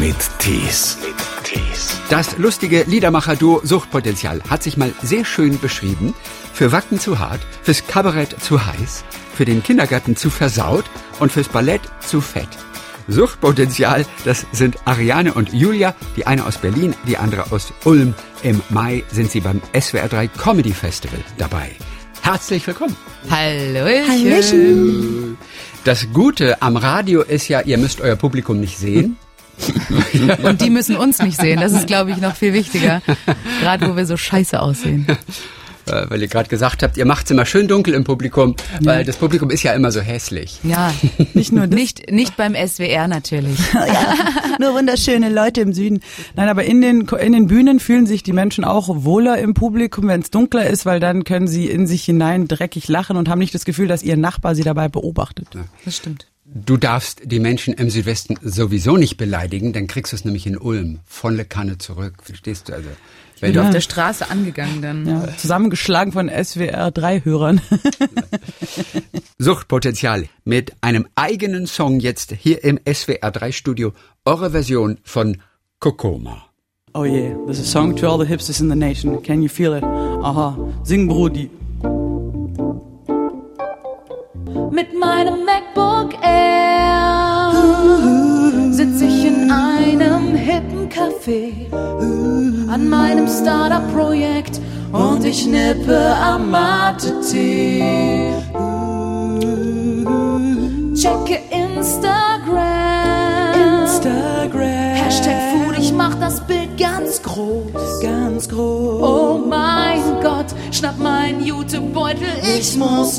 mit Tees. Das lustige Liedermacher-Duo Suchtpotenzial hat sich mal sehr schön beschrieben. Für Wacken zu hart, fürs Kabarett zu heiß, für den Kindergarten zu versaut und fürs Ballett zu fett. Suchtpotenzial, das sind Ariane und Julia, die eine aus Berlin, die andere aus Ulm. Im Mai sind sie beim SWR3 Comedy Festival dabei. Herzlich willkommen. Hallöchen. Das Gute am Radio ist ja, ihr müsst euer Publikum nicht sehen. Und die müssen uns nicht sehen. Das ist, glaube ich, noch viel wichtiger. Gerade wo wir so scheiße aussehen. Weil ihr gerade gesagt habt, ihr macht's immer schön dunkel im Publikum, weil das Publikum ist ja immer so hässlich. Ja, nicht nur das. Nicht beim SWR natürlich. Ja, nur wunderschöne Leute im Süden. Nein, aber in den Bühnen fühlen sich die Menschen auch wohler im Publikum, wenn es dunkler ist, weil dann können sie in sich hinein dreckig lachen und haben nicht das Gefühl, dass ihr Nachbar sie dabei beobachtet. Ja. Das stimmt. Du darfst die Menschen im Südwesten sowieso nicht beleidigen, dann kriegst du es nämlich in Ulm volle Kanne zurück. Verstehst du also? Ich bin auf der Straße angegangen dann. Ja, zusammengeschlagen von SWR3-Hörern. Suchtpotenzial mit einem eigenen Song jetzt hier im SWR3-Studio. Eure Version von Kokoma. Oh yeah, there's a song to all the hipsters in the nation. Can you feel it? Aha, sing Brudi. Mit meinem MacBook Air sitze ich in einem hippen Café an meinem Startup-Projekt und ich nippe am Mate-Tee. Checke Instagram. Hashtag Food, ich mach das Bild ganz groß. Oh mein Gott, schnapp meinen Jutebeutel, ich muss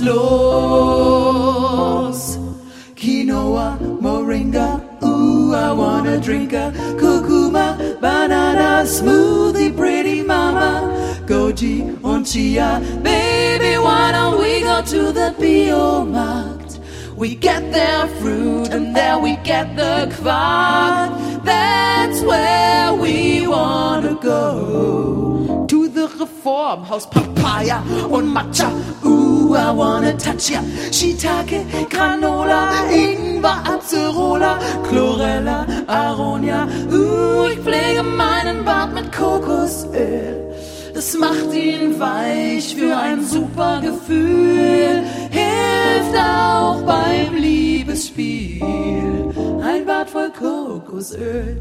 los. Quinoa, Moringa, ooh, I wanna drink a Kurkuma, Banana Smoothie, pretty mama, Goji und Chia. Baby, why don't we go to the Biomarkt? We get their fruit and there we get the Quark. That's where we wanna go. To the Reformhaus, Papaya und Matcha. Ooh, I wanna touch ya. Shiitake, Granola, Ingwer, Acerola, Chlorella, Aronia. Ooh, ich pflege meinen Bart mit Kokosöl. Das macht ihn weich für ein super Gefühl. Hilft auch beim Liebesspiel. Ein Bad voll Kokosöl.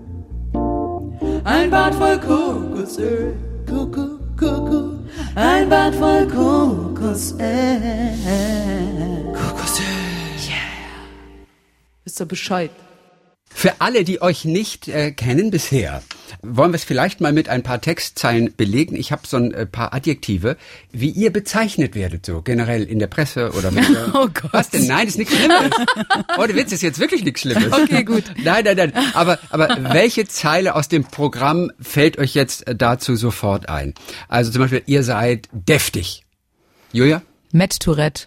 Ein Bad voll Kokosöl. Kuckuck. Ein Bad voll Kokosöl. Yeah. Wisst ihr Bescheid? Für alle, die euch nicht kennen bisher, wollen wir es vielleicht mal mit ein paar Textzeilen belegen. Ich habe so ein paar Adjektive, wie ihr bezeichnet werdet, so generell in der Presse oder mit Oh Gott. Was denn? Nein, das ist nichts Schlimmes. Oh, der Witz ist jetzt wirklich nichts Schlimmes. Okay, gut. Nein. Aber welche Zeile aus dem Programm fällt euch jetzt dazu sofort ein? Also zum Beispiel, ihr seid deftig. Julia? Matt Tourette.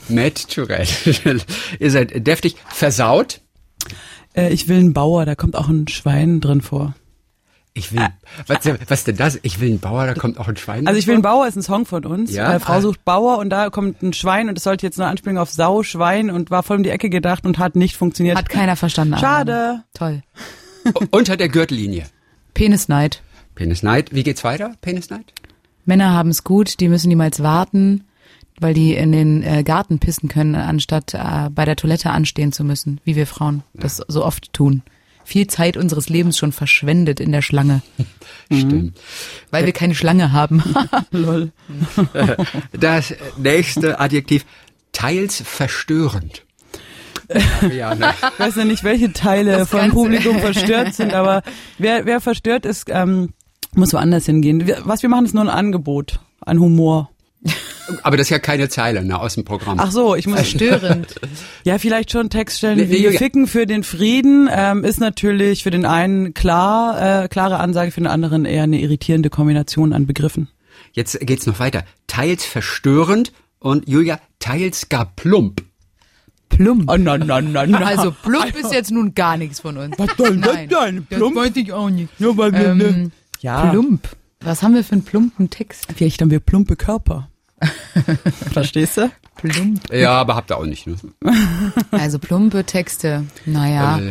Ihr seid deftig. Versaut. Ich will einen Bauer, da kommt auch ein Schwein drin vor. Ich will, was denn das? Ich will einen Bauer, da kommt auch ein Schwein. Also ich will einen Bauer ist ein Song von uns. Ja? Frau sucht Bauer und da kommt ein Schwein und das sollte jetzt eine Anspielung auf Sau, Schwein und war voll um die Ecke gedacht und hat nicht funktioniert. Hat keiner verstanden. Schade. Toll. Unter der Gürtellinie. Penisneid. Wie geht's weiter? Penisneid? Männer haben es gut, die müssen niemals warten, weil die in den Garten pissen können, anstatt bei der Toilette anstehen zu müssen, wie wir Frauen das so oft tun. Viel Zeit unseres Lebens schon verschwendet in der Schlange. Stimmt. Weil wir keine Schlange haben. Lol. Das nächste Adjektiv, teils verstörend. Ja, ne? Ich weiß ja nicht, welche Teile vom Publikum verstört sind, aber wer verstört ist, muss woanders hingehen. Was wir machen, ist nur ein Angebot an Humor. Aber das ist ja keine Zeile, ne, aus dem Programm. Ach so, ich muss Verstörend. Ja, vielleicht schon Textstellen wie Ficken für den Frieden ist natürlich für den einen klare Ansage, für den anderen eher eine irritierende Kombination an Begriffen. Jetzt geht's noch weiter. Teils verstörend und Julia, teils gar plump. Plump. Oh, na. Also plump ist jetzt nun gar nichts von uns. Was soll das Nein, denn? Plump? Das weiß ich auch nicht. Ja, weil ja. Plump. Was haben wir für einen plumpen Text? Vielleicht haben wir plumpe Körper. Verstehst du? Plump. Ja, aber habt ihr auch nicht. Ne? Also plumpe Texte. Naja.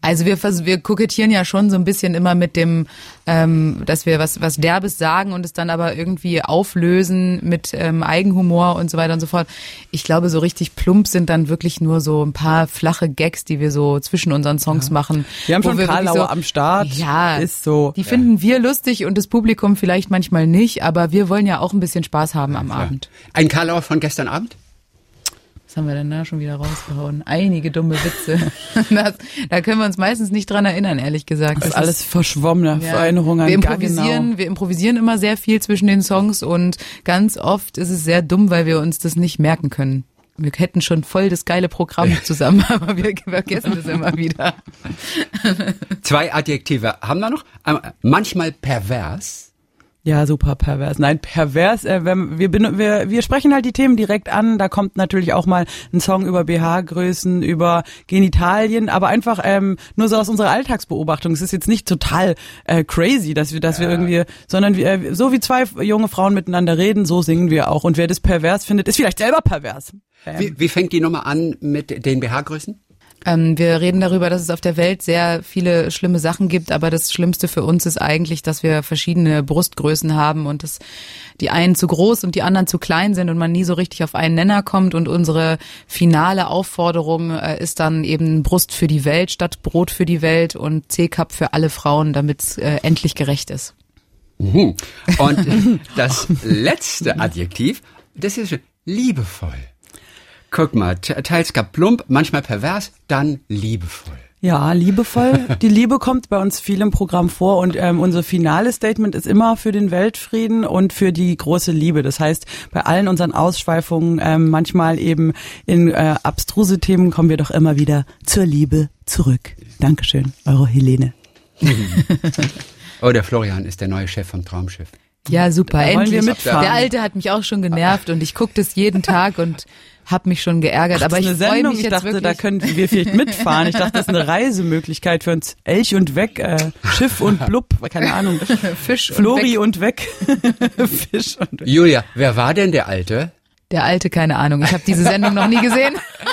Also wir kokettieren ja schon so ein bisschen immer mit dem, dass wir was Derbes sagen und es dann aber irgendwie auflösen mit Eigenhumor und so weiter und so fort. Ich glaube, so richtig plump sind dann wirklich nur so ein paar flache Gags, die wir so zwischen unseren Songs machen. Wir haben schon Karlauer am Start. Ja, ist so. Die finden wir lustig und das Publikum vielleicht manchmal nicht, aber wir wollen ja auch ein bisschen Spaß haben am Abend. Ein Karlauer von gestern Abend? Was haben wir denn da schon wieder rausgehauen? Einige dumme Witze. Da können wir uns meistens nicht dran erinnern, ehrlich gesagt. Das ist alles verschwommene Erinnerungen. Wir improvisieren immer sehr viel zwischen den Songs und ganz oft ist es sehr dumm, weil wir uns das nicht merken können. Wir hätten schon voll das geile Programm zusammen, aber wir vergessen das immer wieder. 2 Adjektive haben wir noch. Manchmal pervers. Ja, super pervers. Nein, pervers, wir sprechen halt die Themen direkt an. Da kommt natürlich auch mal ein Song über BH-Größen, über Genitalien, aber einfach nur so aus unserer Alltagsbeobachtung. Es ist jetzt nicht total crazy, dass wir irgendwie, sondern so wie 2 junge Frauen miteinander reden, so singen wir auch. Und wer das pervers findet, ist vielleicht selber pervers. Wie fängt die Nummer an mit den BH-Größen? Wir reden darüber, dass es auf der Welt sehr viele schlimme Sachen gibt, aber das Schlimmste für uns ist eigentlich, dass wir verschiedene Brustgrößen haben und dass die einen zu groß und die anderen zu klein sind und man nie so richtig auf einen Nenner kommt und unsere finale Aufforderung ist dann eben Brust für die Welt statt Brot für die Welt und C-Cup für alle Frauen, damit es endlich gerecht ist. Und das letzte Adjektiv, das ist liebevoll. Guck mal, teils gar plump, manchmal pervers, dann liebevoll. Ja, liebevoll. Die Liebe kommt bei uns viel im Programm vor und unser finales Statement ist immer für den Weltfrieden und für die große Liebe. Das heißt, bei allen unseren Ausschweifungen, manchmal eben in abstruse Themen, kommen wir doch immer wieder zur Liebe zurück. Dankeschön, eure Helene. Oh, der Florian ist der neue Chef vom Traumschiff. Ja, super, endlich. Wir mitfahren. Der Alte hat mich auch schon genervt und ich gucke das jeden Tag und hab mich schon geärgert. Aber ich freue mich jetzt wirklich. Ich dachte, da könnten wir vielleicht mitfahren. Ich dachte, das ist eine Reisemöglichkeit für uns. Elch und weg, Schiff und Blub, keine Ahnung. Fisch Flori und weg. Fisch und weg. Julia, wer war denn der Alte? Der Alte, keine Ahnung. Ich habe diese Sendung noch nie gesehen.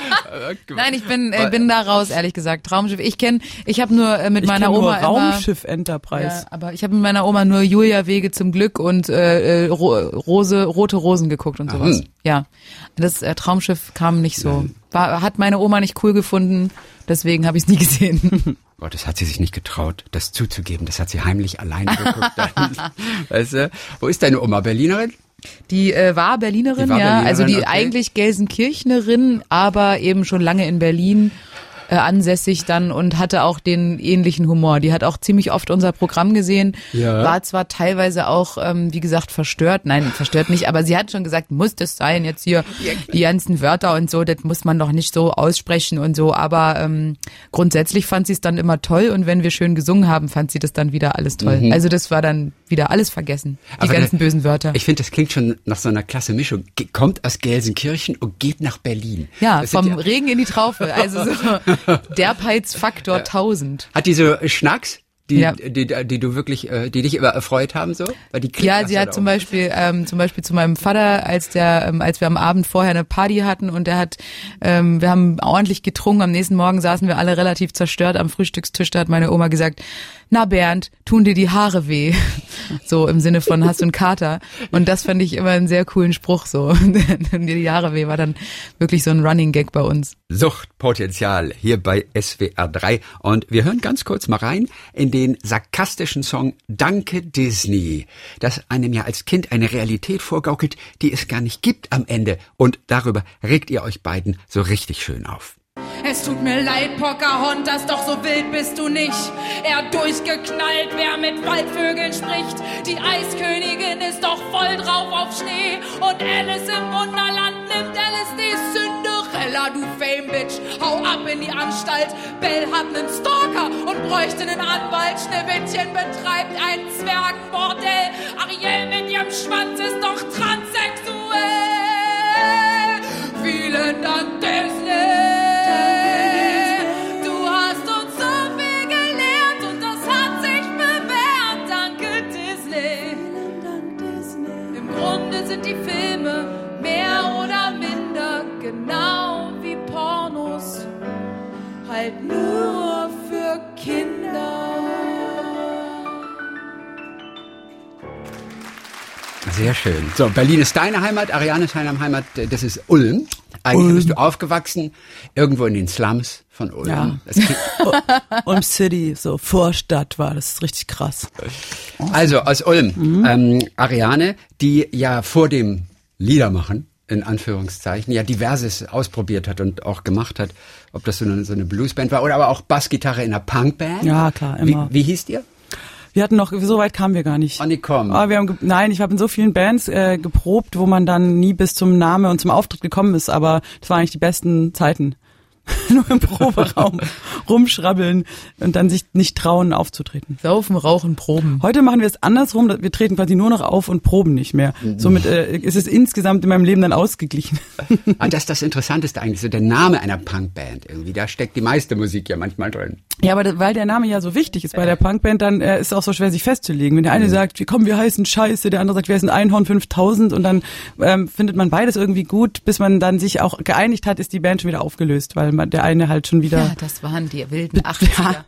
Nein, ich bin da raus, ehrlich gesagt. Traumschiff. Ich habe nur mit meiner Oma nur Raumschiff Enterprise. Ja, aber ich habe mit meiner Oma nur Julia Wege zum Glück und rote Rosen geguckt und sowas. Ja, das Traumschiff kam nicht so. Hat meine Oma nicht cool gefunden, deswegen habe ich es nie gesehen. Gott, das hat sie sich nicht getraut, das zuzugeben. Das hat sie heimlich alleine geguckt. Weißt du? Wo ist deine Oma? Berlinerin? Die war Berlinerin, also die eigentlich Gelsenkirchnerin, aber eben schon lange in Berlin ansässig dann und hatte auch den ähnlichen Humor. Die hat auch ziemlich oft unser Programm gesehen, war zwar teilweise auch, wie gesagt, verstört. Nein, verstört nicht, aber sie hat schon gesagt, muss das sein, jetzt hier die ganzen Wörter und so, das muss man doch nicht so aussprechen und so, aber grundsätzlich fand sie es dann immer toll und wenn wir schön gesungen haben, fand sie das dann wieder alles toll. Also das war dann wieder alles vergessen, die aber ganzen bösen Wörter. Ich finde, das klingt schon nach so einer klasse Mischung. Kommt aus Gelsenkirchen und geht nach Berlin. Ja, das vom Regen in die Traufe, also so Derbheitsfaktor 1000. Hat die so Schnacks, die du wirklich, die dich immer erfreut haben, so? Weil die ja, sie hat zum Beispiel zu meinem Vater, als wir am Abend vorher eine Party hatten und wir haben ordentlich getrunken, am nächsten Morgen saßen wir alle relativ zerstört am Frühstückstisch, da hat meine Oma gesagt, na Bernd, tun dir die Haare weh? So im Sinne von, hast du einen Kater? Und das fand ich immer einen sehr coolen Spruch, so. Tun dir die Haare weh, war dann wirklich so ein Running Gag bei uns. Suchtpotenzial hier bei SWR 3 und wir hören ganz kurz mal rein in den sarkastischen Song Danke Disney, das einem ja als Kind eine Realität vorgaukelt, die es gar nicht gibt am Ende und darüber regt ihr euch beiden so richtig schön auf. Es tut mir leid, Pocahontas, doch so wild bist du nicht. Er hat durchgeknallt, wer mit Waldvögeln spricht. Die Eiskönigin ist doch voll drauf auf Schnee. Und Alice im Wunderland nimmt LSD. Cinderella, du Fame-Bitch, hau ab in die Anstalt. Belle hat nen Stalker und bräuchte nen Anwalt. Schneewittchen betreibt ein Zwergenbordell. Ariel mit ihrem Schwanz ist doch transsexuell. Vielen Dank, Disney. Sind die Filme mehr oder minder genau wie Pornos, halt nur für für Kinder. Sehr schön. So, Berlin ist deine Heimat, Ariane ist deine Heimat, das ist Ulm. Eigentlich bist du aufgewachsen, irgendwo in den Slums von Ulm. Ja. Ulm City, so Vorstadt war das, richtig krass. Also aus Ulm, Ariane, die ja vor dem Liedermachen, in Anführungszeichen, ja diverses ausprobiert hat und auch gemacht hat, ob das so eine Bluesband war oder aber auch Bassgitarre in einer Punkband. Ja, klar, immer. Wie hieß ihr? Wir hatten noch, so weit kamen wir gar nicht. Honeycomb. Aber ich habe in so vielen Bands geprobt, wo man dann nie bis zum Namen und zum Auftritt gekommen ist, aber das waren eigentlich die besten Zeiten. Nur im Proberaum rumschrabbeln und dann sich nicht trauen aufzutreten. Saufen, rauchen, proben. Heute machen wir es andersrum, wir treten quasi nur noch auf und proben nicht mehr. Somit ist es insgesamt in meinem Leben dann ausgeglichen. Das ist das Interessanteste eigentlich, so der Name einer Punkband irgendwie, da steckt die meiste Musik ja manchmal drin. Ja, aber weil der Name ja so wichtig ist bei der Punkband, dann ist es auch so schwer, sich festzulegen. Wenn der eine sagt, wir heißen Scheiße, der andere sagt, wir heißen Einhorn 5000 und dann findet man beides irgendwie gut, bis man dann sich auch geeinigt hat, ist die Band schon wieder aufgelöst, weil der eine halt schon wieder... Ja, das waren die wilden 80er. Ja.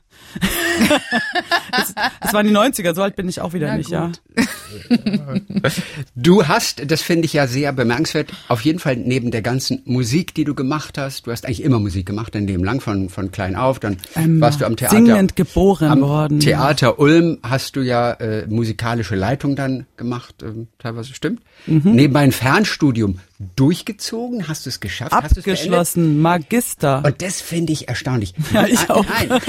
Das waren die 90er, so alt bin ich auch wieder nicht, ja. Du hast, das finde ich ja sehr bemerkenswert, auf jeden Fall neben der ganzen Musik, die du gemacht hast, du hast eigentlich immer Musik gemacht, dein Leben lang, von klein auf, dann warst du am Theater. Singend geboren worden. Theater Ulm hast du ja musikalische Leitung dann gemacht, teilweise, stimmt. Nebenbei ein Fernstudium durchgezogen, hast du es geschafft? Abgeschlossen, Magister. Und das finde ich erstaunlich. Ja, ich auch.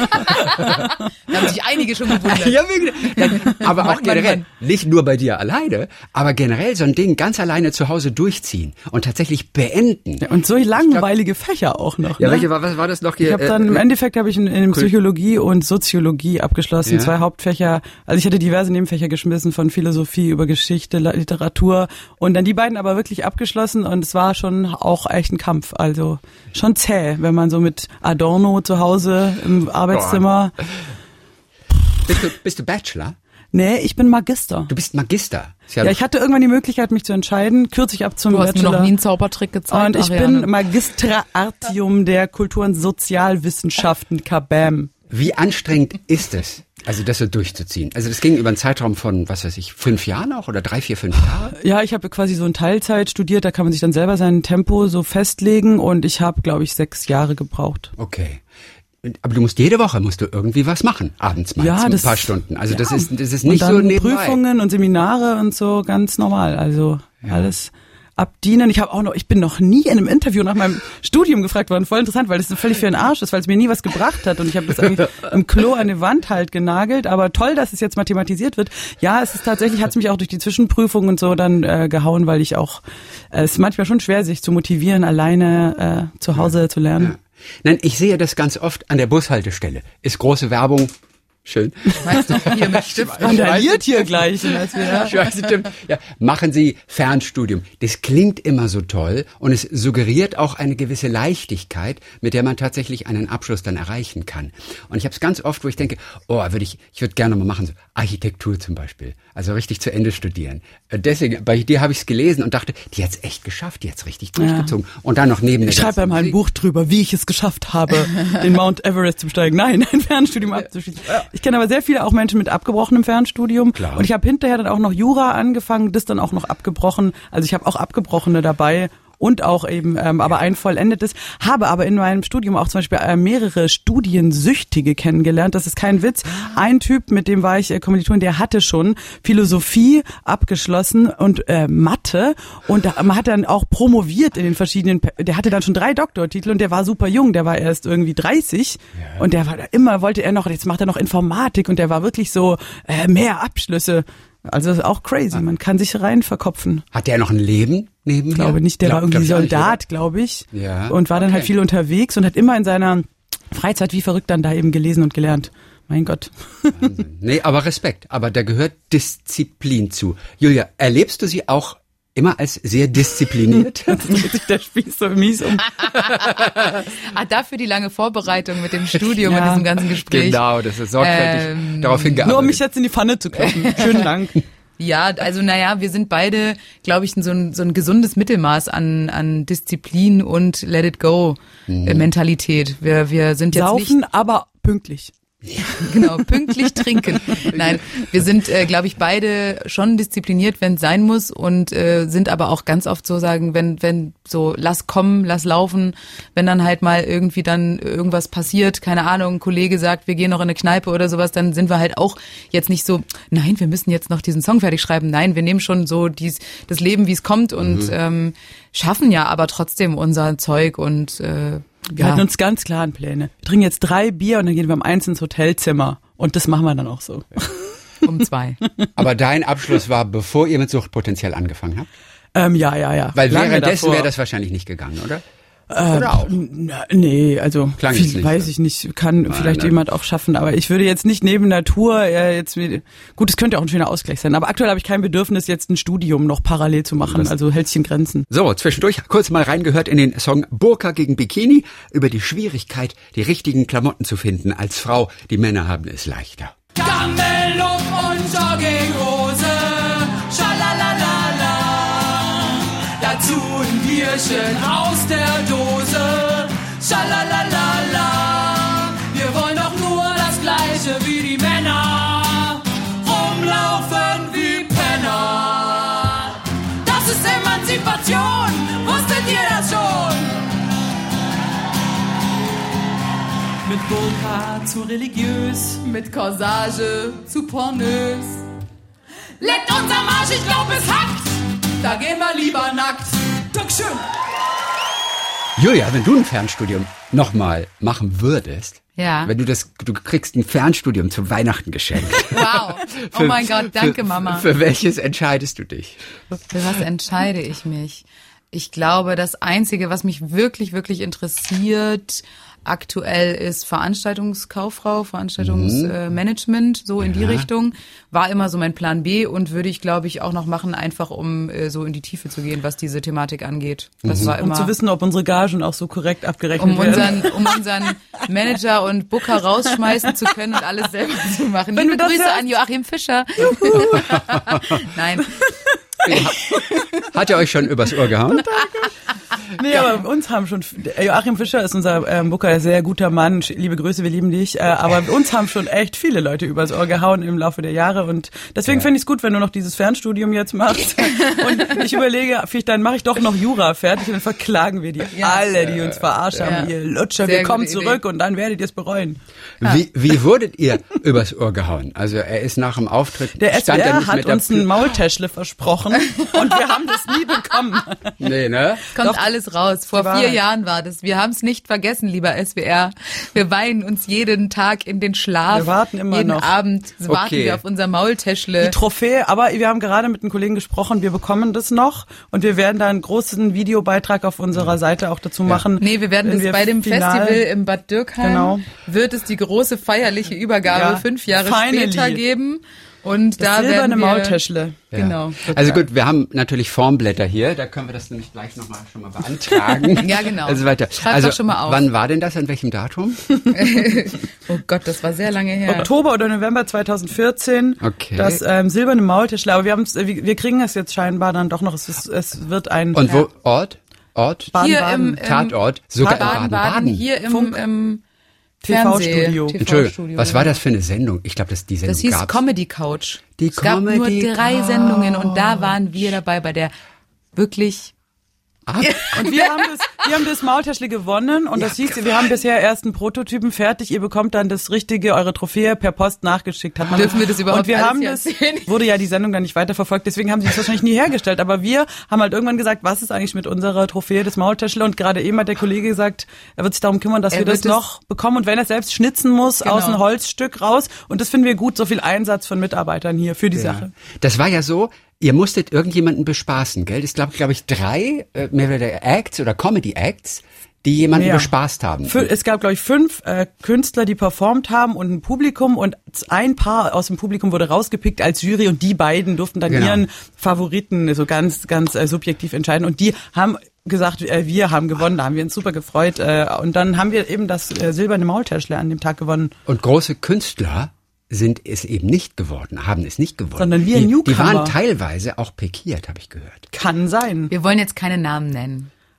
Da haben sich einige schon gewundert. Ja, aber auch generell, nicht nur bei dir alleine, aber generell so ein Ding ganz alleine zu Hause durchziehen und tatsächlich beenden. Ja, und so langweilige Fächer auch noch. Ja, ne? was war das noch hier? Ich habe dann im Endeffekt habe ich in Psychologie und Soziologie abgeschlossen, 2 Hauptfächer. Also ich hatte diverse Nebenfächer geschmissen, von Philosophie über Geschichte, Literatur und dann die beiden aber wirklich abgeschlossen und es war schon auch echt ein Kampf. Also schon zäh, wenn man so mit Adorno zu Hause im Arbeitszimmer. Bist du Bachelor? Nee, ich bin Magister. Du bist Magister. Ja, ich hatte irgendwann die Möglichkeit, mich zu entscheiden, kürzlich ab zum Bachelor. Du hast mir noch nie einen Zaubertrick gezeigt, Und ich bin Magistra Artium der Kultur- und Sozialwissenschaften, KBAM. Wie anstrengend ist es, also das so durchzuziehen? Also das ging über einen Zeitraum von, 5 Jahren auch oder 3, 4, 5 Jahre? Ja, ich habe quasi so in Teilzeit studiert, da kann man sich dann selber sein Tempo so festlegen und ich habe, glaube ich, 6 Jahre gebraucht. Okay. Aber jede Woche musst du irgendwie was machen, abends mal, ein paar Stunden. Also das ist nicht und dann so nebenbei. Prüfungen und Seminare und so, ganz normal. Also alles abdienen. Ich bin noch nie in einem Interview nach meinem Studium gefragt worden. Voll interessant, weil das völlig für den Arsch ist, weil es mir nie was gebracht hat. Und ich habe das eigentlich im Klo an die Wand halt genagelt. Aber toll, dass es jetzt mal thematisiert wird. Ja, es ist tatsächlich, hat es mich auch durch die Zwischenprüfungen und so dann gehauen, weil ich auch, es ist manchmal schon schwer, sich zu motivieren, alleine zu Hause zu lernen. Ja. Nein, ich sehe das ganz oft an der Bushaltestelle. Ist große Werbung. Schön. Weißt du, hier mit Stift. Randaliert hier gleich. Ja, machen Sie Fernstudium. Das klingt immer so toll und es suggeriert auch eine gewisse Leichtigkeit, mit der man tatsächlich einen Abschluss dann erreichen kann. Und ich habe es ganz oft, wo ich denke, ich würde gerne mal machen, so Architektur zum Beispiel. Also richtig zu Ende studieren. Deswegen, bei dir habe ich es gelesen und dachte, die hat's echt geschafft, die hat's richtig durchgezogen. Und dann noch neben der Ich schreibe mal ein Buch drüber, wie ich es geschafft habe, den Mount Everest zu besteigen. Nein, ein Fernstudium abzuschließen. Ich kenne aber sehr viele auch Menschen mit abgebrochenem Fernstudium. Klar. Und ich habe hinterher dann auch noch Jura angefangen, das dann auch noch abgebrochen. Also ich habe auch Abgebrochene dabei. Und auch eben, aber ein vollendetes. Habe aber in meinem Studium auch zum Beispiel mehrere Studiensüchtige kennengelernt. Das ist kein Witz. Ein Typ, mit dem war ich Kommilitonin, der hatte schon Philosophie abgeschlossen und Mathe. Und man hat dann auch promoviert in den verschiedenen, der hatte dann schon 3 Doktortitel und der war super jung. Der war erst irgendwie 30. Ja. Und der war wollte er noch, jetzt macht er noch Informatik und der war wirklich so, mehr Abschlüsse. Also das ist auch crazy, man kann sich rein verkopfen. Hat der noch ein Leben nebenher? Ich glaube nicht, der war irgendwie Soldat, glaube ich. Ja, und war dann halt viel unterwegs und hat immer in seiner Freizeit wie verrückt dann da eben gelesen und gelernt. Mein Gott. Wahnsinn. Nee, aber Respekt. Aber da gehört Disziplin zu. Julia, erlebst du sie auch immer als sehr diszipliniert? Jetzt dreht sich der Spieß so mies um. Dafür die lange Vorbereitung mit dem Studium und diesem ganzen Gespräch. Genau, das ist sorgfältig darauf hingearbeitet. Nur um mich jetzt in die Pfanne zu kloppen. Schönen Dank. Ja, also wir sind beide, glaube ich, so ein gesundes Mittelmaß an Disziplin und Let it go Mentalität. Wir sind jetzt Saufen, nicht, aber pünktlich. Genau, pünktlich trinken. Nein, wir sind, glaube ich, beide schon diszipliniert, wenn es sein muss und sind aber auch ganz oft so sagen, wenn so lass kommen, lass laufen, wenn dann halt mal irgendwie dann irgendwas passiert, keine Ahnung, ein Kollege sagt, wir gehen noch in eine Kneipe oder sowas, dann sind wir halt auch jetzt nicht so, nein, wir müssen jetzt noch diesen Song fertig schreiben. Nein, wir nehmen schon so das Leben, wie es kommt und schaffen ja aber trotzdem unser Zeug und wir hatten uns ganz klaren Pläne. Wir trinken jetzt 3 Bier und dann gehen wir um 1 ins Hotelzimmer. Und das machen wir dann auch so. Um 2. Aber dein Abschluss war, bevor ihr mit Suchtpotenzial angefangen habt? Ja. Weil Lange währenddessen davor. wäre das wahrscheinlich nicht gegangen, oder? Oder auch? Nee, also Klang jetzt nicht, weiß ich nicht, kann vielleicht nein. jemand auch schaffen, aber ich würde jetzt nicht neben Natur gut, es könnte auch ein schöner Ausgleich sein, aber aktuell habe ich kein Bedürfnis, jetzt ein Studium noch parallel zu machen, also hält sich in Grenzen. So, zwischendurch kurz mal reingehört in den Song Burka gegen Bikini über die Schwierigkeit, die richtigen Klamotten zu finden als Frau. Die Männer haben es leichter. Gamelung und Jogginghose, schalalalala. Dazu ein Bierchen aus der Dose, schalalalala. Wir wollen doch nur das Gleiche wie die Männer, rumlaufen wie Penner. Das ist Emanzipation, wusstet ihr das schon? Mit Burka zu religiös, mit Corsage zu pornös. Leckt unser Marsch, ich glaub es hackt, da gehen wir lieber nackt. Dankeschön. Julia, wenn du ein Fernstudium nochmal machen würdest, Ja. wenn du kriegst ein Fernstudium zu Weihnachten geschenkt. Wow. Oh mein Gott, danke Mama. Für welches entscheidest du dich? Für was entscheide ich mich? Ich glaube, das Einzige, was mich wirklich, wirklich interessiert aktuell ist Veranstaltungskauffrau, Veranstaltungsmanagement, so in die Richtung. War immer so mein Plan B und würde ich, glaube ich, auch noch machen, einfach um so in die Tiefe zu gehen, was diese Thematik angeht. Das war immer, Um zu wissen, ob unsere Gagen auch so korrekt abgerechnet werden. um unseren Manager und Booker rausschmeißen zu können und alles selber zu machen. Liebe Grüße an Joachim Fischer. Nein. Hat er euch schon übers Ohr gehauen? Nee, aber uns haben schon, Joachim Fischer ist unser Booker, ein sehr guter Mann, liebe Grüße, wir lieben dich, aber uns haben schon echt viele Leute übers Ohr gehauen im Laufe der Jahre und deswegen finde ich es gut, wenn du noch dieses Fernstudium jetzt machst und ich überlege, vielleicht dann mache ich doch noch Jura fertig und dann verklagen wir die alle, die uns verarscht haben, ihr Lutscher, Sehr wir kommen gute zurück Idee. und dann werdet ihr es bereuen. Wie wurdet ihr übers Ohr gehauen? Also er ist nach dem Auftritt, Der stand er SWR nicht hat mit der uns ein Maultäschle versprochen und wir haben das nie bekommen. Nee, ne? Kommt Doch, alles raus. Vor die 4 Wahrheit. Jahren war das. Wir haben es nicht vergessen, lieber SWR. Wir weinen uns jeden Tag in den Schlaf. Wir warten immer jeden noch. Abend warten Okay. wir auf unser Maultäschle. Die Trophäe, aber wir haben gerade mit einem Kollegen gesprochen, wir bekommen das noch und wir werden da einen großen Videobeitrag auf unserer Seite auch dazu machen. Nee, wir werden wenn das bei dem final- Festival im Bad Dürkheim, Genau. wird es die große feierliche Übergabe Ja, 5 Jahre finally. später geben. Und Das da silberne werden wir, Maultäschle. Genau. Also gut, wir haben natürlich Formblätter hier, da können wir das nämlich gleich nochmal schon mal beantragen. Ja, genau. Also weiter. Schreib's also, doch schon mal auf. Wann war denn das? An welchem Datum? Oh Gott, das war sehr lange her. Oktober oder November 2014. Okay. Das silberne Maultäschle. Aber wir kriegen es jetzt scheinbar dann doch noch. Es wird ein Und wo? Ort? Hier Baden-Baden. im Tatort? Sogar in Baden-Baden, Baden-Baden. hier im Funk. TV-Studio. Entschuldigung, was war das für eine Sendung? Ich glaube, die Sendung Das hieß gab's. Comedy Couch. Die es gab nur Comedy 3 Sendungen und da waren wir dabei bei der wirklich. Und wir haben das Maultäschle gewonnen und das hieß, wir haben bisher erst einen Prototypen fertig. Ihr bekommt dann das richtige, eure Trophäe per Post nachgeschickt. Hat man Dürfen wir das überhaupt Und wir alles haben hier das, erzählen? wurde ja die Sendung dann nicht weiterverfolgt, deswegen haben sie es wahrscheinlich nie hergestellt. Aber wir haben halt irgendwann gesagt, was ist eigentlich mit unserer Trophäe des Maultäschle? Und gerade eben hat der Kollege gesagt, er wird sich darum kümmern, dass Er wir das wird es- noch bekommen. Und wenn er selbst schnitzen muss, Genau. aus einem Holzstück raus. Und das finden wir gut, so viel Einsatz von Mitarbeitern hier für die Sache. Das war ja so, ihr musstet irgendjemanden bespaßen, gell? Es gab, glaube ich, 3 mehr oder weniger Acts oder Comedy-Acts, die jemanden Mehr. bespaßt haben. Es gab, glaube ich, 5 Künstler, die performt haben und ein Publikum und ein Paar aus dem Publikum wurde rausgepickt als Jury und die beiden durften dann Genau. ihren Favoriten so ganz subjektiv entscheiden und die haben gesagt, wir haben gewonnen, da haben wir uns super gefreut und dann haben wir eben das silberne Maultäschle an dem Tag gewonnen. Und große Künstler sind es eben nicht geworden, haben es nicht gewonnen. Sondern wir die Newcomer. waren teilweise auch pikiert, habe ich gehört. Kann sein. Wir wollen jetzt keine Namen nennen.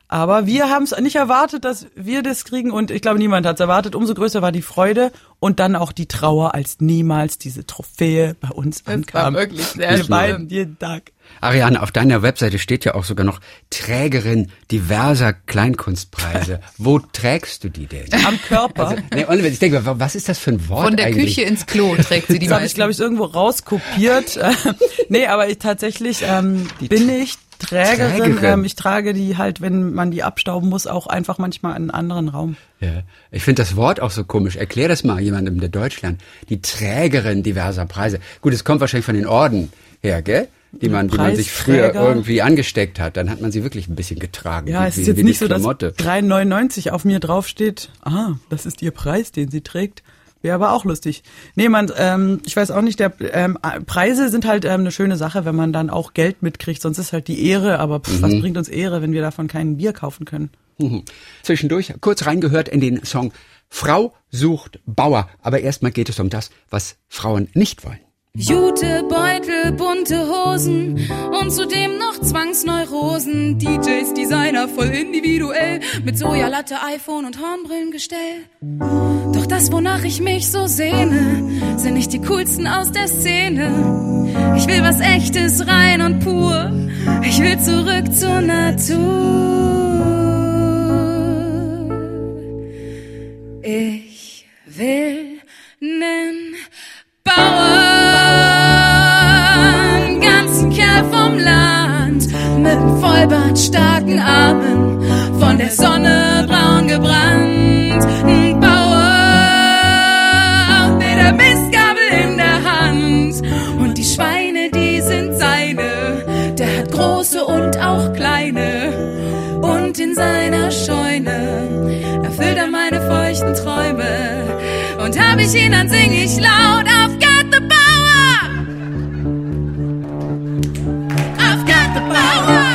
Aber wir haben es nicht erwartet, dass wir das kriegen und ich glaube, niemand hat es erwartet. Umso größer war die Freude und dann auch die Trauer, als niemals diese Trophäe bei uns ankam. war wirklich sehr Wir weinen jeden Tag. Ariane, auf deiner Webseite steht ja auch sogar noch Trägerin diverser Kleinkunstpreise. Wo trägst du die denn? Am Körper. Also, nee, Oliver, ich denke, was ist das für ein Wort Von der eigentlich? Küche ins Klo trägt sie die Das habe ich, meisten. glaube ich, irgendwo rauskopiert. Nee, aber tatsächlich bin ich Trägerin. Ich trage die halt, wenn man die abstauben muss, auch einfach manchmal in einen anderen Raum. Ja. Ich finde das Wort auch so komisch. Erklär das mal jemandem, der Deutsch lernt. Die Trägerin diverser Preise. Gut, es kommt wahrscheinlich von den Orden her, gell? Die man sich früher irgendwie angesteckt hat. Dann hat man sie wirklich ein bisschen getragen. Ja, es ist jetzt nicht so, dass 3,99 auf mir draufsteht. Ah, das ist ihr Preis, den sie trägt. Wäre aber auch lustig. Nee, ich weiß auch nicht, Preise sind halt eine schöne Sache, wenn man dann auch Geld mitkriegt. Sonst ist halt die Ehre, aber was bringt uns Ehre, wenn wir davon kein Bier kaufen können? Zwischendurch kurz reingehört in den Song Frau sucht Bauer. Aber erstmal geht es um das, was Frauen nicht wollen. Jute, Beutel, bunte Hosen und zudem noch Zwangsneurosen. DJs, Designer, voll individuell, mit Sojalatte, iPhone und Hornbrillengestell. Doch das, wonach ich mich so sehne, sind nicht die coolsten aus der Szene. Ich will was Echtes, rein und pur. Ich will zurück zur Natur. Ich will nen Bauern, ganzen Kerl vom Land, mit nem Vollbart, starken Armen, von der Sonne braun gebrannt. Ein Bauer mit der Mistgabel in der Hand und die Schweine, die sind seine. Der hat große und auch kleine und in seiner Scheune erfüllt er meine feuchten Träume. Und hab ich ihn, dann sing ich laut, I've got the power! I've got the power!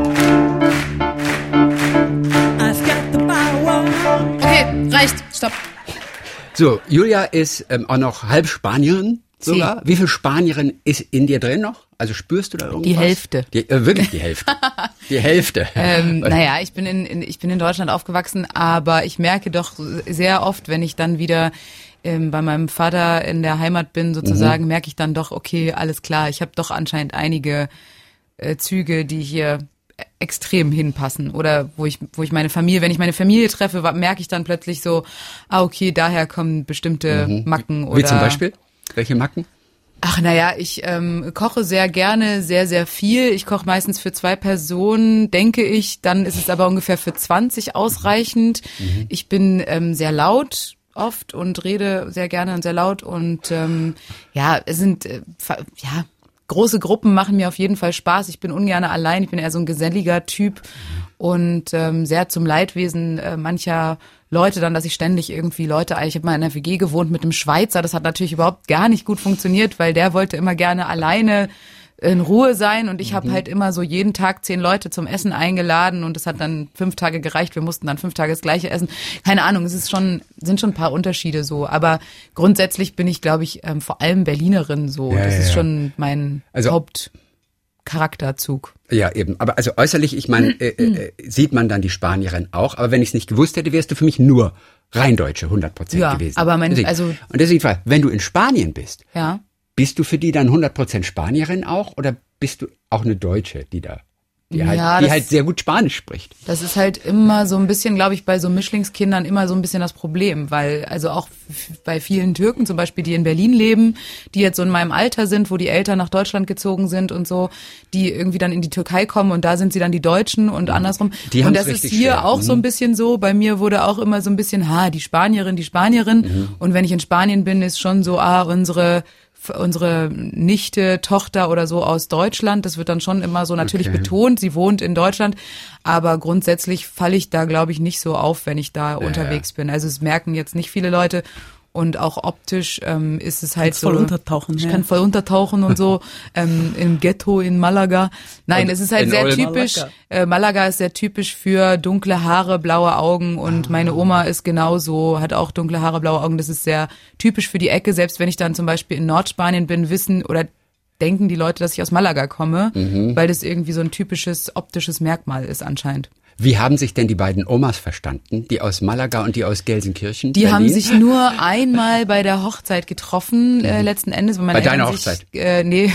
I've got the power! Okay, reicht, stopp. So, Julia ist auch noch halb Spanierin sogar. Wie viel Spanierin ist in dir drin noch? Also spürst du da irgendwas? Die Hälfte. Wirklich die Hälfte. Die Hälfte. Naja, ich bin in Deutschland aufgewachsen, aber ich merke doch sehr oft, wenn ich dann wieder bei meinem Vater in der Heimat bin, sozusagen, merke ich dann doch, okay, alles klar, ich habe doch anscheinend einige Züge, die hier extrem hinpassen. Oder wo ich meine Familie, wenn ich meine Familie treffe, merke ich dann plötzlich so, okay, daher kommen bestimmte Macken. Oder wie zum Beispiel? Welche Macken? Ach, naja, ich koche sehr gerne, sehr, sehr viel. Ich koche meistens für 2 Personen, denke ich. Dann ist es aber ungefähr für 20 ausreichend. Ich bin sehr laut oft und rede sehr gerne und sehr laut. Und es sind große Gruppen machen mir auf jeden Fall Spaß. Ich bin ungern allein. Ich bin eher so ein geselliger Typ und sehr zum Leidwesen mancher Leute dann, dass ich ständig irgendwie ich habe mal in einer WG gewohnt mit einem Schweizer, das hat natürlich überhaupt gar nicht gut funktioniert, weil der wollte immer gerne alleine in Ruhe sein und ich habe halt immer so jeden Tag 10 Leute zum Essen eingeladen und es hat dann 5 Tage gereicht, wir mussten dann 5 Tage das Gleiche essen. Keine Ahnung, sind schon ein paar Unterschiede so, aber grundsätzlich bin ich, glaube ich, vor allem Berlinerin so. Ja, das ist schon mein Hauptcharakterzug. Ja, eben. Aber also äußerlich, ich meine, sieht man dann die Spanierin auch. Aber wenn ich es nicht gewusst hätte, wärst du für mich nur rein Deutsche, 100% gewesen. Aber und deswegen, wenn du in Spanien bist, bist du für die dann 100% Spanierin auch? Oder bist du auch eine Deutsche, die halt sehr gut Spanisch spricht? Das ist halt immer so ein bisschen, glaube ich, bei so Mischlingskindern immer so ein bisschen das Problem, weil also auch bei vielen Türken zum Beispiel, die in Berlin leben, die jetzt so in meinem Alter sind, wo die Eltern nach Deutschland gezogen sind und so, die irgendwie dann in die Türkei kommen und da sind sie dann die Deutschen und andersrum. Und das ist hier schwer. Auch so ein bisschen so. Bei mir wurde auch immer so ein bisschen, die Spanierin. Und wenn ich in Spanien bin, ist schon so, unsere Nichte, Tochter oder so aus Deutschland, das wird dann schon immer so natürlich betont, sie wohnt in Deutschland, aber grundsätzlich falle ich da, glaube ich, nicht so auf, wenn ich da unterwegs bin. Also es merken jetzt nicht viele Leute und auch optisch ist es halt so. Ich kann voll untertauchen und so im Ghetto in Malaga. Nein, es ist halt sehr typisch. Malaga ist sehr typisch für dunkle Haare, blaue Augen und meine Oma ist genauso, hat auch dunkle Haare, blaue Augen. Das ist sehr typisch für die Ecke. Selbst wenn ich dann zum Beispiel in Nordspanien bin, wissen oder denken die Leute, dass ich aus Malaga komme, weil das irgendwie so ein typisches optisches Merkmal ist anscheinend. Wie haben sich denn die beiden Omas verstanden, die aus Malaga und die aus Gelsenkirchen? Die Berlin? haben sich nur einmal bei der Hochzeit getroffen, letzten Endes. Bei deiner Hochzeit? Nee.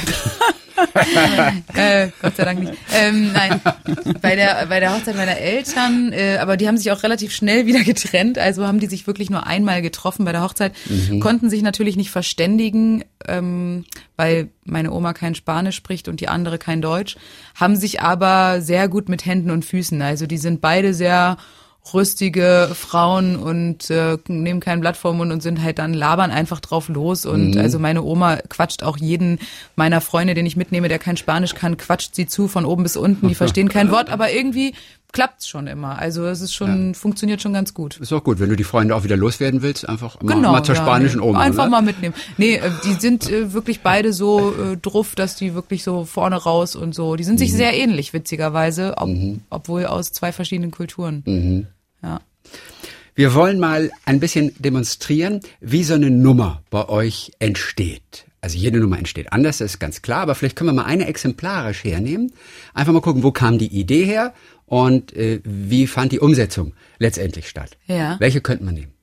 Gott sei Dank nicht. Nein, bei der Hochzeit meiner Eltern, aber die haben sich auch relativ schnell wieder getrennt, also haben die sich wirklich nur einmal getroffen bei der Hochzeit, konnten sich natürlich nicht verständigen, weil meine Oma kein Spanisch spricht und die andere kein Deutsch, haben sich aber sehr gut mit Händen und Füßen, also die sind beide sehr rüstige Frauen und nehmen kein Blatt vor den Mund und sind halt dann labern einfach drauf los und also meine Oma quatscht auch jeden meiner Freunde, den ich mitnehme, der kein Spanisch kann, quatscht sie zu von oben bis unten, die verstehen kein Wort, aber irgendwie klappt's schon immer. Also es ist schon, funktioniert schon ganz gut. Ist auch gut, wenn du die Freunde auch wieder loswerden willst, einfach mal zur spanischen Oma. Einfach ne? mal mitnehmen. Nee, die sind wirklich beide so druff, dass die wirklich so vorne raus und so. Die sind sich sehr ähnlich, witzigerweise, obwohl aus zwei verschiedenen Kulturen. Ja. Wir wollen mal ein bisschen demonstrieren, wie so eine Nummer bei euch entsteht. Also jede Nummer entsteht anders, das ist ganz klar, aber vielleicht können wir mal eine exemplarisch hernehmen. Einfach mal gucken, wo kam die Idee her und wie fand die Umsetzung letztendlich statt. Ja. Welche könnte man nehmen?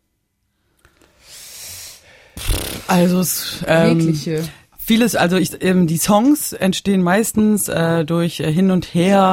Also Jegliche. vieles, also die Songs entstehen meistens durch Hin- und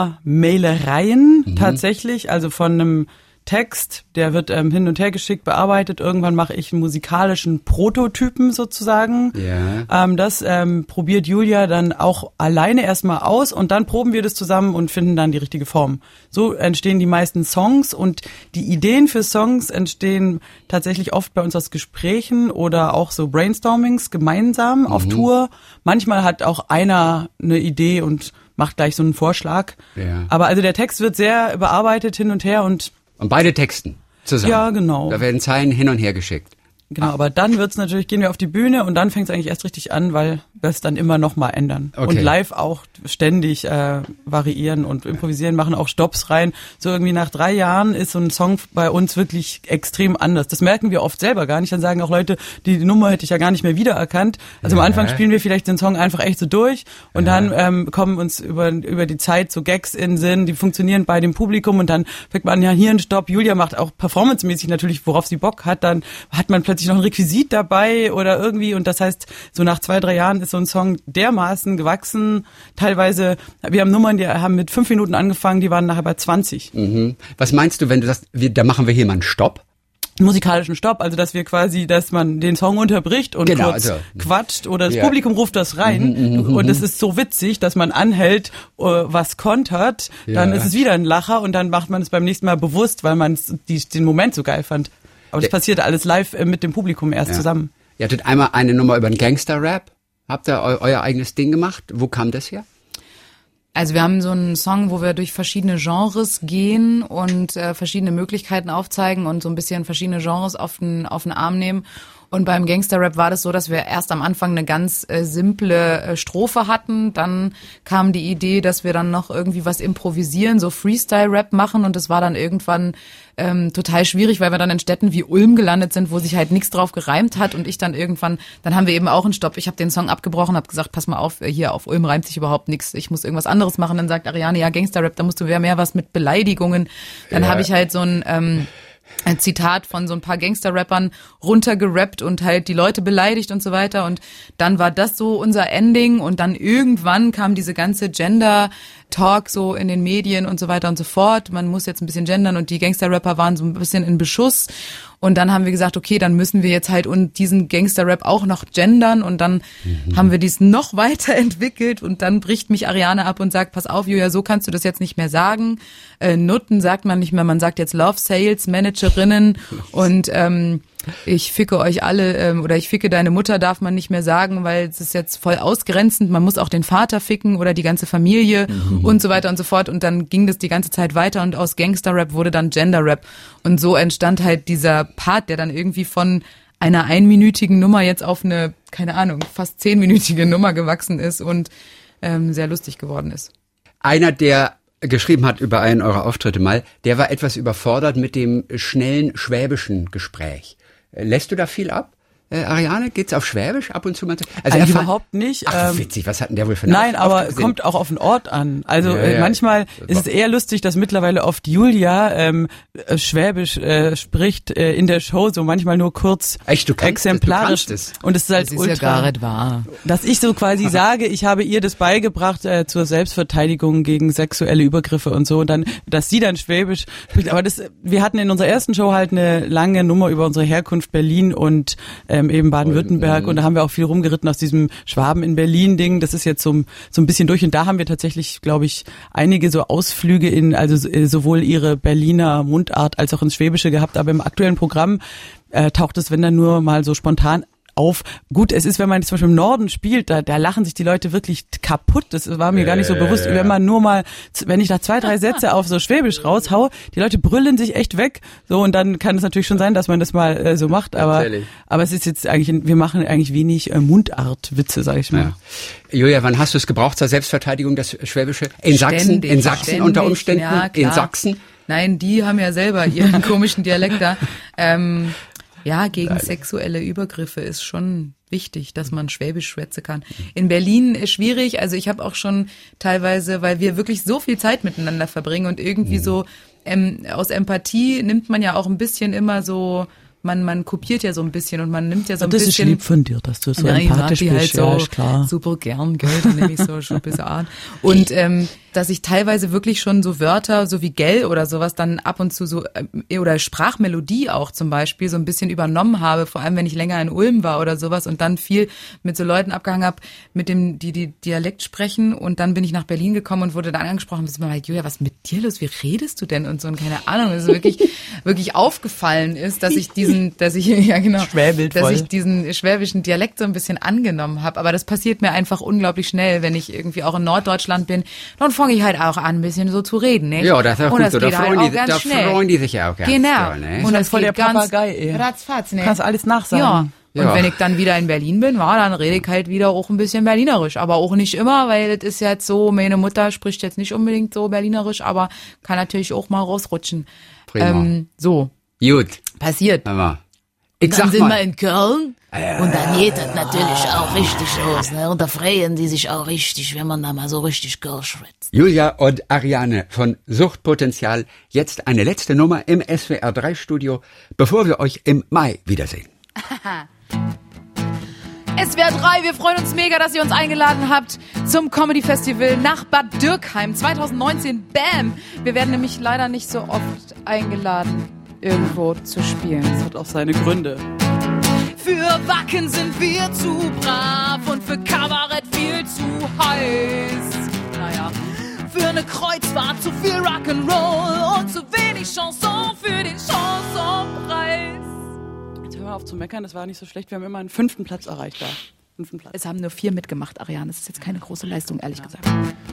Her-Mailereien tatsächlich, also von einem Text, der wird hin und her geschickt, bearbeitet. Irgendwann mache ich einen musikalischen Prototypen sozusagen. Ja. Das probiert Julia dann auch alleine erstmal aus und dann proben wir das zusammen und finden dann die richtige Form. So entstehen die meisten Songs und die Ideen für Songs entstehen tatsächlich oft bei uns aus Gesprächen oder auch so Brainstormings gemeinsam auf Tour. Manchmal hat auch einer eine Idee und macht gleich so einen Vorschlag. Ja. Aber also der Text wird sehr bearbeitet hin und her und beide Texten zusammen. Ja, genau. Da werden Zeilen hin und her geschickt. Genau, aber dann wird's natürlich, gehen wir auf die Bühne und dann fängt's eigentlich erst richtig an, weil wir es dann immer noch mal ändern. Okay. Und live auch ständig variieren und improvisieren, machen auch Stops rein. So irgendwie nach 3 Jahren ist so ein Song bei uns wirklich extrem anders. Das merken wir oft selber gar nicht. Dann sagen auch Leute, die Nummer hätte ich ja gar nicht mehr wiedererkannt. Also am Anfang spielen wir vielleicht den Song einfach echt so durch und dann kommen uns über die Zeit so Gags in den Sinn, die funktionieren bei dem Publikum und dann fängt man ja hier einen Stopp. Julia macht auch performancemäßig natürlich, worauf sie Bock hat. Dann hat man plötzlich noch ein Requisit dabei oder irgendwie und das heißt, so nach 2, 3 Jahren ist so ein Song dermaßen gewachsen. Teilweise, wir haben Nummern, die haben mit 5 Minuten angefangen, die waren nachher bei 20. Was meinst du, wenn du sagst, da machen wir hier mal einen Stopp? Einen musikalischen Stopp, also dass wir quasi, dass man den Song unterbricht und kurz quatscht oder das Publikum ruft das rein und es ist so witzig, dass man anhält, was kontert, dann ist es wieder ein Lacher und dann macht man es beim nächsten Mal bewusst, weil man den Moment so geil fand. Aber das passiert alles live mit dem Publikum erst zusammen. Ihr hattet einmal eine Nummer über den Gangster-Rap. Habt ihr euer eigenes Ding gemacht? Wo kam das her? Also wir haben so einen Song, wo wir durch verschiedene Genres gehen und verschiedene Möglichkeiten aufzeigen und so ein bisschen verschiedene Genres auf den Arm nehmen. Und beim Gangster-Rap war das so, dass wir erst am Anfang eine ganz simple Strophe hatten. Dann kam die Idee, dass wir dann noch irgendwie was improvisieren, so Freestyle-Rap machen. Und das war dann irgendwann total schwierig, weil wir dann in Städten wie Ulm gelandet sind, wo sich halt nichts drauf gereimt hat. Und ich dann irgendwann, dann haben wir eben auch einen Stopp. Ich habe den Song abgebrochen, habe gesagt, pass mal auf, hier auf Ulm reimt sich überhaupt nichts. Ich muss irgendwas anderes machen. Dann sagt Ariane, ja, Gangster-Rap, da musst du mehr was mit Beleidigungen. Dann habe ich halt so ein Zitat von so ein paar Gangster-Rappern runtergerappt und halt die Leute beleidigt und so weiter und dann war das so unser Ending und dann irgendwann kam diese ganze Gender-Talk so in den Medien und so weiter und so fort. Man muss jetzt ein bisschen gendern und die Gangster-Rapper waren so ein bisschen in Beschuss und dann haben wir gesagt, okay, dann müssen wir jetzt halt und diesen Gangster-Rap auch noch gendern und dann haben wir dies noch weiterentwickelt und dann bricht mich Ariane ab und sagt, pass auf, Julia, so kannst du das jetzt nicht mehr sagen. Nutten sagt man nicht mehr, man sagt jetzt Love Sales Managerinnen und ich ficke euch alle oder ich ficke deine Mutter darf man nicht mehr sagen, weil es ist jetzt voll ausgrenzend. Man muss auch den Vater ficken oder die ganze Familie und so weiter und so fort. Und dann ging das die ganze Zeit weiter und aus Gangster-Rap wurde dann Gender-Rap. Und so entstand halt dieser Part, der dann irgendwie von einer 1-minütigen Nummer jetzt auf eine, keine Ahnung, fast 10-minütige Nummer gewachsen ist und sehr lustig geworden ist. Einer, der geschrieben hat über einen eurer Auftritte mal, der war etwas überfordert mit dem schnellen schwäbischen Gespräch. Lässt du da viel ab? Ariane, geht's auf Schwäbisch ab und zu mal? Also überhaupt nicht. Ach, witzig, was hat denn der wohl für eine Nein, aber kommt auch auf den Ort an. Also manchmal ist es eher lustig, dass mittlerweile oft Julia Schwäbisch spricht in der Show, so manchmal nur kurz exemplarisch. Und es ist halt das ist ja gar nicht wahr. Dass ich so quasi sage, ich habe ihr das beigebracht zur Selbstverteidigung gegen sexuelle Übergriffe und so, und dann, dass sie dann Schwäbisch spricht. Aber wir hatten in unserer ersten Show halt eine lange Nummer über unsere Herkunft Berlin und eben Baden-Württemberg, und da haben wir auch viel rumgeritten aus diesem Schwaben in Berlin-Ding. Das ist jetzt so ein bisschen durch, und da haben wir tatsächlich, glaube ich, einige so Ausflüge in, also sowohl ihre Berliner Mundart als auch ins Schwäbische gehabt, aber im aktuellen Programm taucht es, wenn dann nur mal so spontan auf. Gut, es ist, wenn man zum Beispiel im Norden spielt, da lachen sich die Leute wirklich kaputt. Das war mir gar nicht so bewusst. Wenn man nur mal, wenn ich da 2, 3 Sätze auf so Schwäbisch raushau, die Leute brüllen sich echt weg. So, und dann kann es natürlich schon sein, dass man das mal so macht. Aber es ist jetzt eigentlich, wir machen eigentlich wenig Mundartwitze, sag ich mal. Ja. Julia, wann hast du es gebraucht zur Selbstverteidigung, das Schwäbische? In Sachsen unter Umständen? Ja, in Sachsen? Nein, die haben ja selber ihren komischen Dialekt da. Ja, gegen sexuelle Übergriffe ist schon wichtig, dass man Schwäbisch schwätzen kann. In Berlin ist schwierig, also ich habe auch schon teilweise, weil wir wirklich so viel Zeit miteinander verbringen und irgendwie so aus Empathie nimmt man ja auch ein bisschen immer so, man kopiert ja so ein bisschen und man nimmt ja so ein bisschen. Das ist lieb von dir, dass du so empathisch bist, halt so ist klar. Super gern, gell, dann nehme ich so schon ein bisschen an. Und dass ich teilweise wirklich schon so Wörter, so wie gell oder sowas, dann ab und zu so, oder Sprachmelodie auch zum Beispiel, so ein bisschen übernommen habe, vor allem wenn ich länger in Ulm war oder sowas und dann viel mit so Leuten abgehangen habe, mit dem, die Dialekt sprechen, und dann bin ich nach Berlin gekommen und wurde dann angesprochen, bis man halt, Julia, was ist mit dir los, wie redest du denn und so, und keine Ahnung, es wirklich, wirklich aufgefallen ist, dass ich diesen schwäbischen Dialekt so ein bisschen angenommen habe, aber das passiert mir einfach unglaublich schnell, wenn ich irgendwie auch in Norddeutschland bin, dann fange ich halt auch an, ein bisschen so zu reden, nicht? Ja, das ist auch und gut, das so, geht da halt auch ganz schnell. freuen die sich auch ganz genau. doll, ne? Und das voll geht der Papagei, ratzfatz, ne? Du kannst alles nachsagen. Ja. Und wenn ich dann wieder in Berlin bin, dann rede ich halt wieder auch ein bisschen Berlinerisch. Aber auch nicht immer, weil das ist jetzt so, meine Mutter spricht jetzt nicht unbedingt so Berlinerisch, aber kann natürlich auch mal rausrutschen. So. Gut. Passiert. Aber Dann sind wir in Köln und dann geht das natürlich auch richtig los. Ne? Und da freuen die sich auch richtig, wenn man da mal so richtig Kölsch schwitzt. Julia und Ariane von Suchtpotenzial, jetzt eine letzte Nummer im SWR 3 Studio, bevor wir euch im Mai wiedersehen. SWR 3, wir freuen uns mega, dass ihr uns eingeladen habt zum Comedy Festival nach Bad Dürkheim 2019. Bam! Wir werden nämlich leider nicht so oft eingeladen, irgendwo zu spielen. Das hat auch seine Gründe. Für Wacken sind wir zu brav und für Kabarett viel zu heiß. Naja, für eine Kreuzfahrt zu viel Rock'n'Roll und zu wenig Chanson für den Chansonpreis. Jetzt hör mal auf zu meckern, das war nicht so schlecht. Wir haben immer einen 5. Platz erreicht da. 5. Platz. Es haben nur 4 mitgemacht, Ariane. Das ist jetzt keine große Leistung, ehrlich gesagt.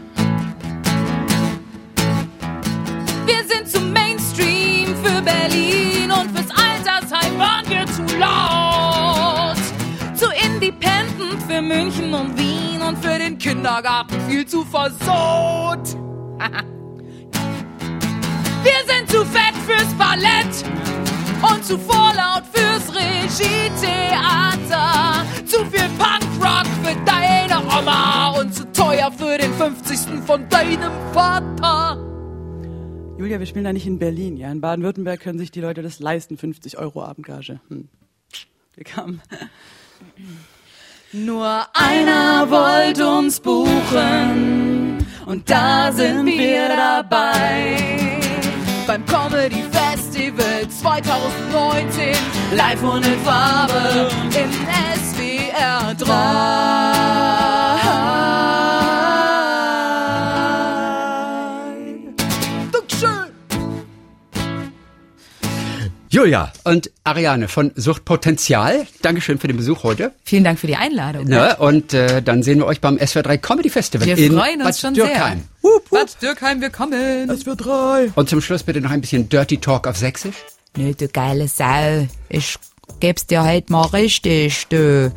Wir sind zu Mainstream für Berlin und fürs Altersheim waren wir zu laut. Zu Independent für München und Wien und für den Kindergarten viel zu versaut. Wir sind zu fett fürs Ballett und zu vorlaut fürs Regietheater. Zu viel Punkrock für deine Oma und zu teuer für den 50. von deinem Vater. Julia, wir spielen da nicht in Berlin, ja. In Baden-Württemberg können sich die Leute das leisten, 50 € Abendgage. Wir kamen. Nur einer wollte uns buchen und da sind wir dabei. Beim Comedy Festival 2019, live und in Farbe im SWR 3. Julia und Ariane von Suchtpotenzial, Dankeschön für den Besuch heute. Vielen Dank für die Einladung. Ja, und dann sehen wir euch beim SWR 3 Comedy Festival in Bad Dürkheim. Bad Dürkheim, wir kommen. SWR 3. Und zum Schluss bitte noch ein bisschen Dirty Talk auf Sächsisch. Nö, du geile Sau. gib's dir halt mal richtig, du.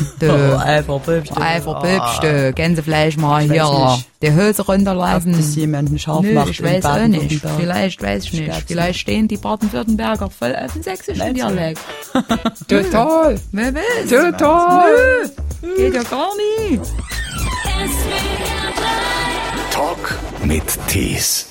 Eiferbübste, Gänsefleisch mal hier, nicht. die Hülse runterlassen. Ob das jemanden scharf Nö, macht ich in weiß auch nicht. Baden-Württemberg. Vielleicht, weiß ich nicht. Scherzen. Vielleicht stehen die Baden-Württemberger voll auf den sächsischen Dialekt. Total. Wer weiß? Total. Nö, geht ja gar nie. Talk mit Tees.